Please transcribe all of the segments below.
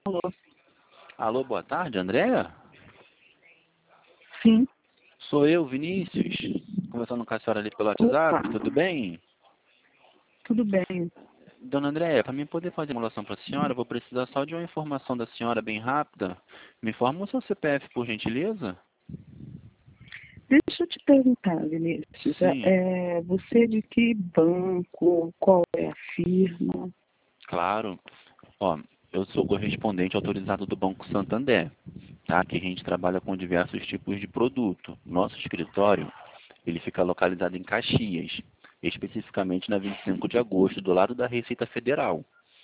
Alô? Alô, boa tarde, Andréa? Sim. Sou eu, Vinícius, conversando com a senhora ali pelo Opa, WhatsApp, tudo bem? tudo bem. Dona Andréa, para mim poder fazer uma simulação para a senhora, eu vou precisar só de uma informação da senhora bem rápida. Me informa o seu CPF, por gentileza? Deixa eu te perguntar, Vinícius, Sim, você é de que banco? Qual é a firma? claro. Ó, eu sou correspondente autorizado do Banco Santander, tá? Que a gente trabalha com diversos tipos de produto. Nosso escritório, ele fica localizado em Caxias, especificamente na 25 de agosto, do lado da Receita Federal.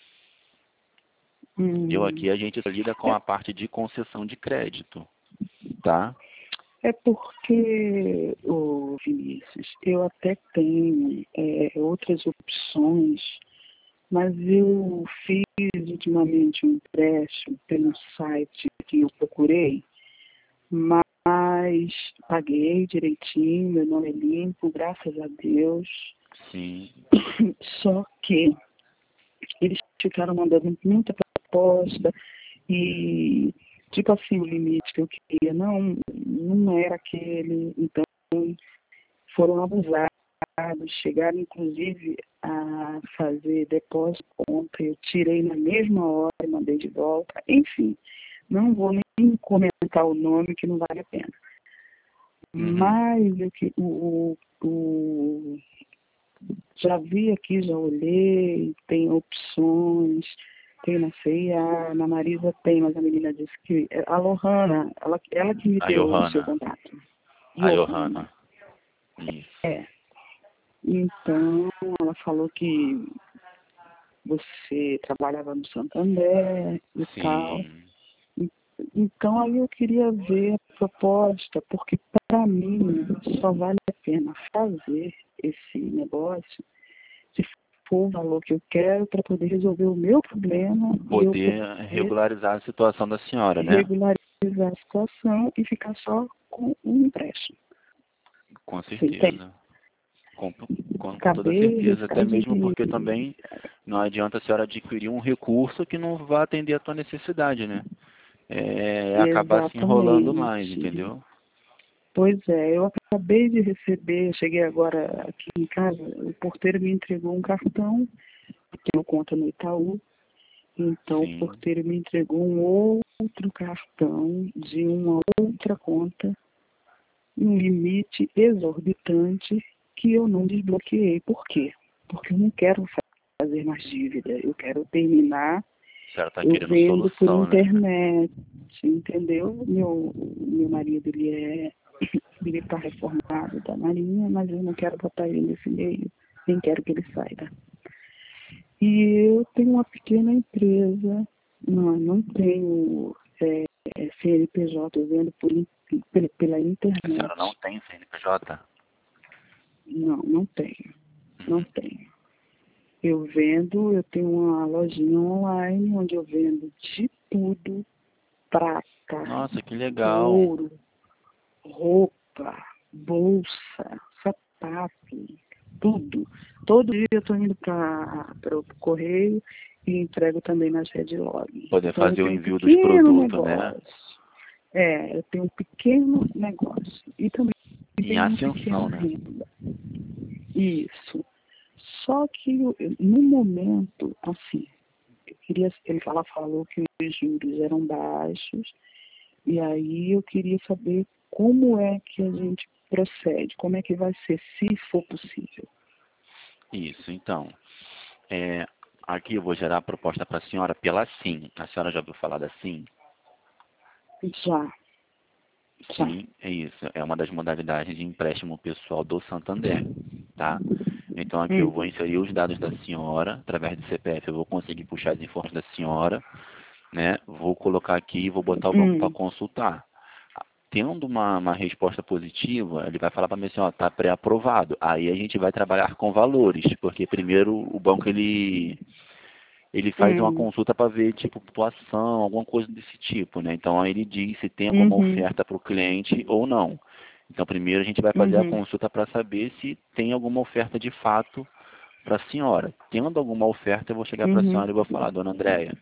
Eu Hum, aqui, a gente lida com é, a parte de concessão de crédito, tá? é porque, Vinícius, eu até tenho outras opções, mas eu fiz ultimamente um empréstimo pelo site que eu procurei, mas paguei direitinho, meu nome é limpo, graças a Deus. Sim. Só que eles ficaram mandando muita proposta e, tipo assim, o limite que eu queria não era aquele. Então, foram abusados, chegaram inclusive a fazer depósito contra, eu tirei na mesma hora e mandei de volta. Enfim, não vou nem comentar o nome, que não vale a pena. Uhum. Mas já vi aqui, já olhei, tem opções, tem na CIA, na Marisa tem, mas a menina disse que. A Lohana, ela que me A deu o seu Johanna. contato. A Johanna. Johanna. Isso. É. Então, ela falou que você trabalhava no Santander e tal. Sim. Então, aí eu queria ver a proposta, porque para mim só vale a pena fazer esse negócio se for o valor que eu quero para poder resolver o meu problema e eu Poder poder regularizar a situação da senhora, né? regularizar a situação e ficar só com um empréstimo. Com Você entende? certeza. Com, com toda certeza. Até Acabei mesmo de. porque também não adianta a senhora adquirir um recurso que não vá atender a tua necessidade, né? É acabar se enrolando mais, Exatamente. entendeu? Pois é, eu acabei de receber, cheguei agora aqui em casa, o porteiro me entregou um cartão, eu tenho conta no Itaú, então o Sim. porteiro me entregou um outro cartão de uma outra conta, um limite exorbitante que eu não desbloqueei. Por quê? Porque eu não quero fazer mais dívida, eu quero terminar. A senhora tá Eu querendo vendo por solução, né? internet, entendeu? Meu marido, ele é militar reformado da Marinha, mas eu não quero botar ele nesse meio, nem quero que ele saia. E eu tenho uma pequena empresa, não tenho CNPJ, eu vendo pela A senhora não internet. tem CNPJ? Não tenho, não tenho. Eu tenho uma lojinha online onde eu vendo de tudo, prata, Nossa, que legal. ouro, roupa, bolsa, sapato, tudo. Todo dia eu estou indo para o correio e entrego também nas Redlog. Poder Então eu fazer o tenho um envio dos pequeno produtos, né? negócio. Eu tenho um pequeno negócio e também Em tenho uma ascensão, pequena né? renda. Isso. Só que no momento, assim, ela falou que os juros eram baixos, e aí eu queria saber como é que a gente procede, como é que vai ser, se for possível. Isso, então. É, aqui eu vou gerar a proposta para a senhora pela SIM. A senhora já ouviu falar da SIM? Já, já. Sim, é isso. É uma das modalidades de empréstimo pessoal do Santander, tá? Então aqui eu vou Uhum, inserir os dados da senhora, através do CPF eu vou conseguir puxar as informações da senhora, né? Vou colocar aqui e vou botar o banco para uhum, consultar. Tendo uma resposta positiva, ele vai falar para mim assim, ó, tá pré-aprovado. Aí a gente vai trabalhar com valores, porque primeiro o banco ele faz uma uhum, consulta para ver tipo pontuação, alguma coisa desse tipo, né? Então aí ele diz se tem alguma uhum, oferta para o cliente ou não. Então primeiro a gente vai fazer a uhum, consulta para saber se tem alguma oferta de fato para a senhora. Tendo alguma oferta, eu vou chegar para a uhum, senhora e vou falar, dona Andréia,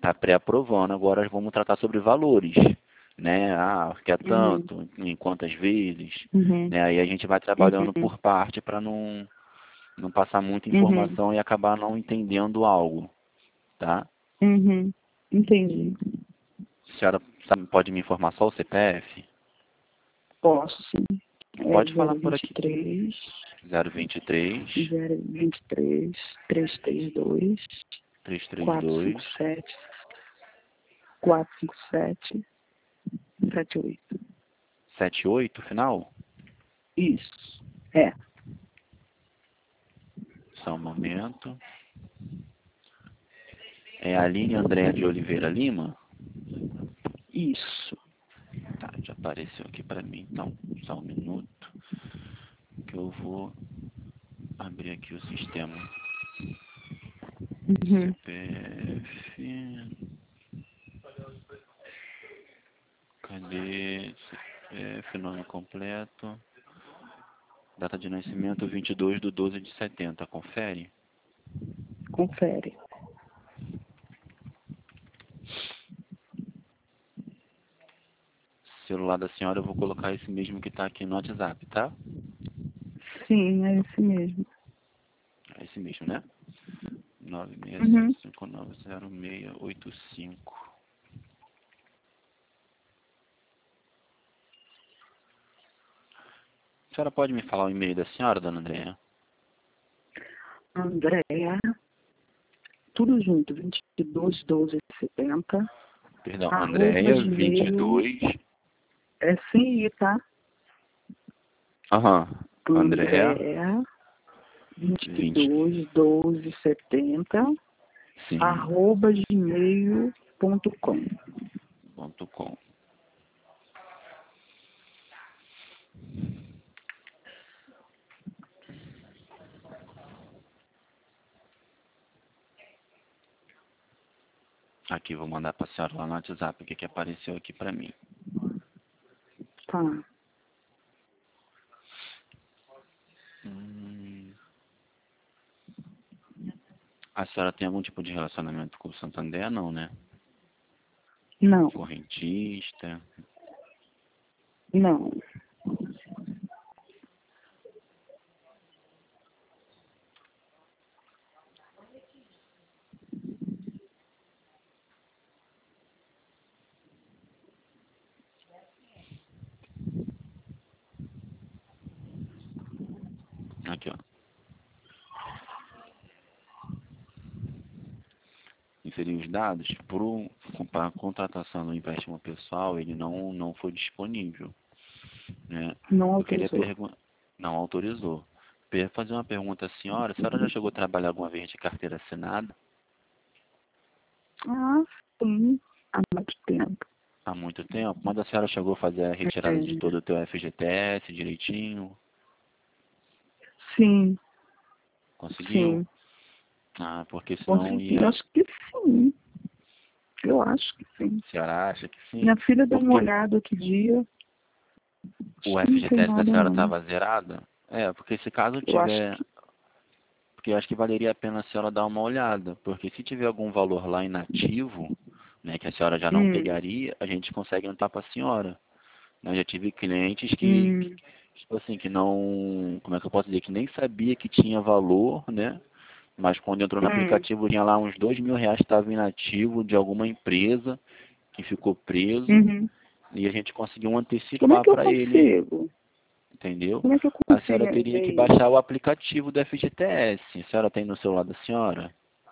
Está pré-aprovando, agora vamos tratar sobre valores, né? Ah, quer tanto, em quantas vezes, né? Aí a gente vai trabalhando por parte para não passar muita informação e acabar não entendendo algo, tá? Entendi. A senhora pode me informar só o CPF? Posso, sim. É Pode falar por aqui. 023 023 023 332 332 457 78. 78, final? Isso. É. Só um momento. É Aline André de Oliveira Lima? Isso. Tá, já apareceu aqui para mim. Então, só um minuto. Que eu vou abrir aqui o sistema. CPF. Cadê? CPF, nome completo. Data de nascimento 22/12/70. Confere? Confere. Celular da senhora, eu vou colocar esse mesmo que está aqui no WhatsApp, tá? Sim, é esse mesmo. É esse mesmo, né? 965900685. A senhora pode me falar o e-mail da senhora, dona Andréa? Andréa, tudo junto, 221270. Perdão, Arroba Andréia, gmail. 22. É sem I, tá? Aham. Andréa, Andréa, 20. 221270. Sim. Arroba gmail.com. .com. Aqui, vou mandar para a senhora lá no WhatsApp o que que apareceu aqui para mim. Tá. A senhora tem algum tipo de relacionamento com o Santander? Não, né? Não, Correntista. não. Aqui, ó. Inserir os dados para a contratação do empréstimo pessoal, ele não foi disponível, né? Não Eu queria autorizou. perguntar, não autorizou. Queria fazer uma pergunta à senhora. A senhora já chegou a trabalhar alguma vez de carteira assinada? Ah, sim. Há muito tempo. Há muito tempo? Mas a senhora chegou a fazer a retirada de É, todo o teu FGTS direitinho? sim, Conseguiu? sim. Ah, porque senão Consegui. Eu ia... acho que sim. Eu acho que sim. A senhora acha que sim? Minha filha deu uma Porque olhada outro dia. o Acho que não tem FGTS da nada, senhora não. estava zerado? É, porque se caso Eu acho tiver... que Porque eu acho que valeria a pena a senhora dar uma olhada. Porque se tiver algum valor lá inativo, né, que a senhora já não hum, pegaria, a gente consegue entrar para a senhora. Eu já tive clientes que, hum, tipo assim, que não... Como é que eu posso dizer? Que nem sabia que tinha valor, né? Mas quando entrou no hum. aplicativo, tinha lá uns R$ 2.000 que estava inativo de alguma empresa que ficou preso. Uhum. E a gente conseguiu Como é antecipar que eu para ele, consigo? entendeu? Como é que eu A consigo senhora teria ver que isso? baixar o aplicativo do FGTS. A senhora tem no celular da senhora?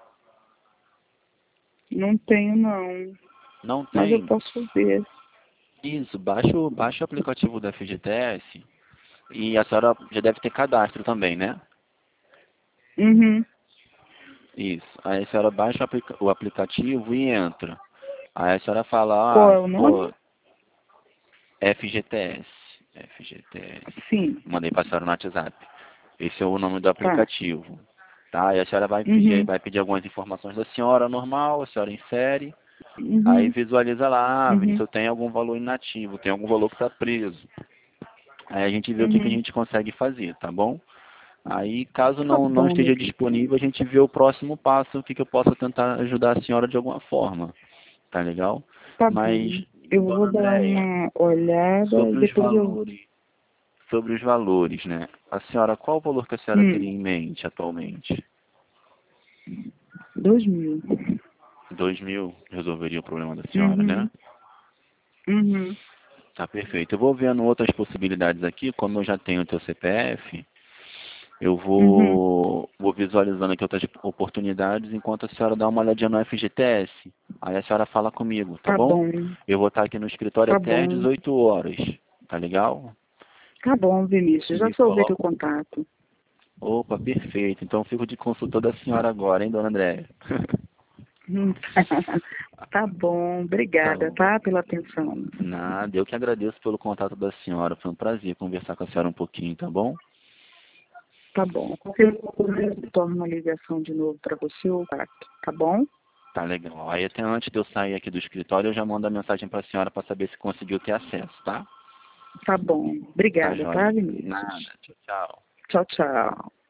Não tenho, não. Não Mas eu tem? posso ver. Isso, baixa o aplicativo do FGTS e a senhora já deve ter cadastro também, né? Uhum. Isso. Aí a senhora baixa o aplicativo e entra. Aí a senhora fala, Qual ah, é o nome? pô, FGTS. FGTS. Sim. Mandei para a senhora no WhatsApp. Esse é o nome do Tá. aplicativo. Tá? E a senhora Uhum. vai pedir algumas informações da senhora, normal, a senhora insere. Aí Uhum. visualiza lá, ah, Uhum. Vinícius, tem algum valor inativo, tem algum valor que está preso. Aí a gente vê o que a Uhum. gente consegue fazer, tá bom? Aí, caso Tá não bom, esteja Vinícius. disponível, a gente vê o próximo passo, o que eu possa tentar ajudar a senhora de alguma forma. Tá legal? Tá Mas, bom. Eu vou dona dar Andréia, uma olhada e sobre os depois eu... valores, sobre os valores, né? A senhora, qual o valor que a senhora teria Hum, em mente atualmente? 2.000. 2.000 resolveria o problema da senhora, né? Uhum. Uhum. Tá perfeito. Eu vou vendo outras possibilidades aqui, como eu já tenho o teu CPF, eu Uhum. vou visualizando aqui outras oportunidades enquanto a senhora dá uma olhadinha no FGTS. Aí a senhora fala comigo, tá Tá bom? bom. Eu vou estar aqui no escritório Tá até às bom. 18 horas. Tá legal? Tá bom, Vinícius. Já Me salvei teu coloco. contato. Opa, perfeito. Então eu fico de consultor da senhora agora, hein, dona Andréia? Hum. Tá bom. Tá Obrigada, bom. tá? Pela atenção. Nada, eu que agradeço pelo contato da senhora. Foi um prazer conversar com a senhora um pouquinho, tá bom? Tá bom. Qualquer coisa, eu torno uma ligação de novo para você ou tá bom? Tá legal. Aí até antes de eu sair aqui do escritório, eu já mando a mensagem para a senhora para saber se conseguiu ter acesso, tá? Tá bom. Tá Obrigada, tá, joia. Vinícius? Nada. Tchau, tchau. Tchau, tchau.